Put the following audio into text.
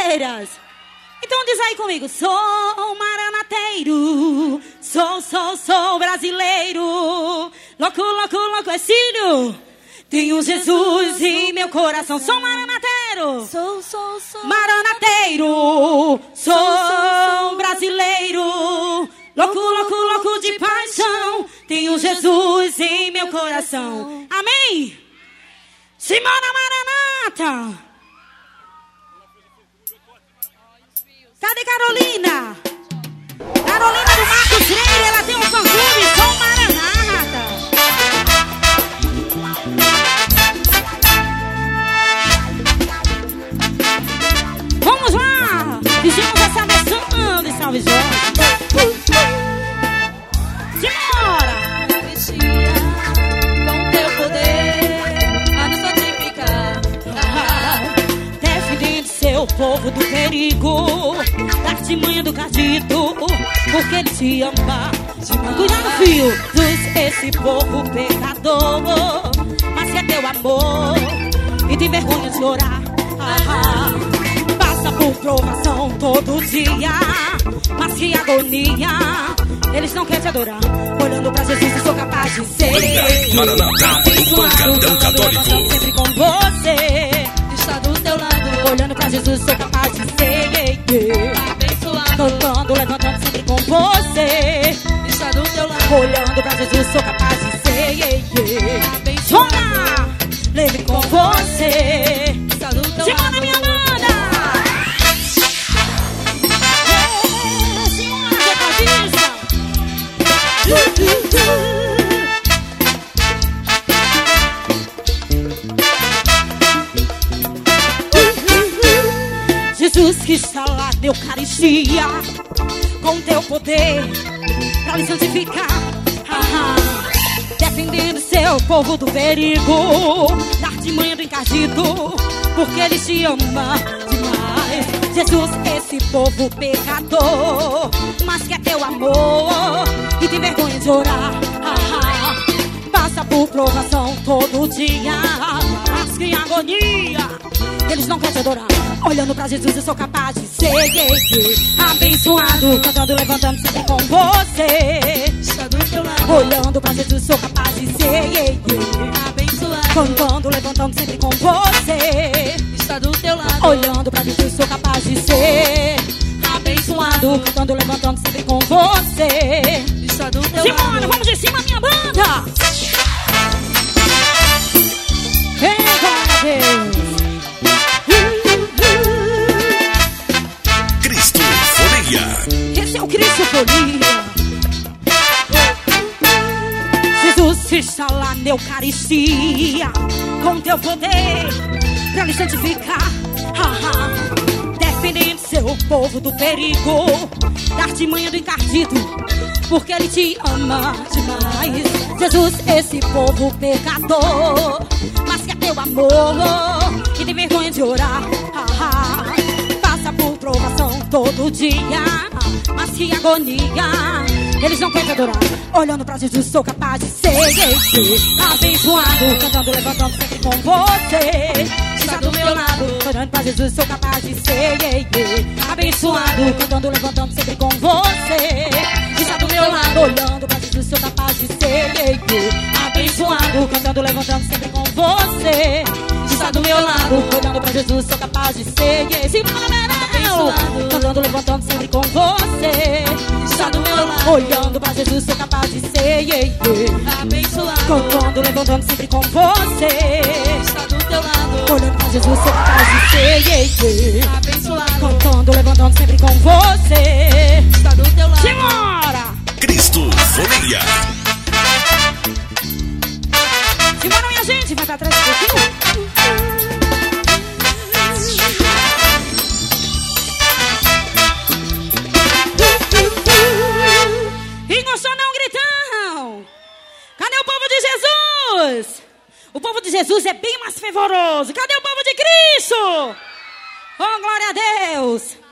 brasileiras. Então diz aí comigo. Sou maranateiro, sou brasileiro. Louco é Círio. Tenho Jesus em meu coração. Sou maranateiro. Sou maranateiro. Sou brasileiro. Louco de paixão. Tenho Jesus em meu coração. Amém? Simona Maranata. Cadê Carolina? Carolina do Marcos Freire. Ela tem um fã-clube. Sou Maranata. Vamos lá! Fizemos essa versão de Salve Jorge. Simbora! Com teu poder a nos santificar, defendendo seu povo do perigo, da artimanha do cardito, porque ele te ama. Cuidado, filho, dos esse povo pecador, mas que é teu amor e tem vergonha de orar. Passa por provação todo dia, mas que agonia. Eles não querem te adorar. Olhando pra Jesus, eu sou capaz de ser Maranata, o pancadão católico. Sempre com você, está do teu lado. olhando pra Jesus, sou capaz de ser Abençoado, cantando, levantando sempre com você, está do teu lado. olhando pra Jesus, sou capaz de ser Abençoado, leve com você. está do teu Simona, lado. minha banda. Jesus que está lá na Eucaristia, com teu poder pra lhe santificar, defendendo seu povo do perigo, da artimanha do encardido, porque ele te ama demais. Jesus, esse povo pecador, mas que é teu amor e tem vergonha de orar. Passa por provação todo dia, mas que agonia. Eles não querem te adorar. Olhando pra Jesus, eu sou capaz de ser abençoado, cantando, levantando sempre com você. Está do teu lado. Olhando pra Jesus, sou capaz de ser Abençoado, cantando, levantando sempre com você. está do teu lado. Olhando pra Jesus, sou capaz de ser abençoado, cantando, levantando sempre com você. Está do teu Simona, lado. vamos de cima, minha banda. Vem, glória a Deus. Cristo Folia. Esse é o Cristo Folia. Jesus está lá na Eucaristia, com teu poder pra lhe santificar, defendendo seu povo do perigo, da artimanha do encardido, porque ele te ama demais. Jesus, esse povo pecador, mas que é teu amor e tem vergonha de orar. Passa por provação todo dia, mas que agonia. Eles não querem te adorar. Olhando pra Jesus, sou capaz de ser abençoado, cantando, levantando sempre com você. Está do meu lado. Olhando pra Jesus, sou capaz de ser abençoado, cantando, levantando sempre com você. Está do meu lado. Olhando pra Jesus, sou capaz de ser abençoado, cantando, levantando sempre com você. Está do meu lado. Olhando pra Jesus, sou capaz de ser abençoado, cantando, levantando sempre com você. Está do meu lado. Olhando pra Jesus, sou capaz de ser Abençoado, cantando, levantando sempre com você. está do teu lado. Olhando pra Jesus, sou capaz de ser Abençoado, cantando, levantando sempre com você. está do teu lado. Simbora! Cristo Folia. Simbora, minha gente, vai pra trás um pouquinho. E gostou não, gritão? Cadê o povo de Jesus? O povo de Jesus é bem mais fervoroso. Cadê o povo de Cristo? Oh, glória a Deus.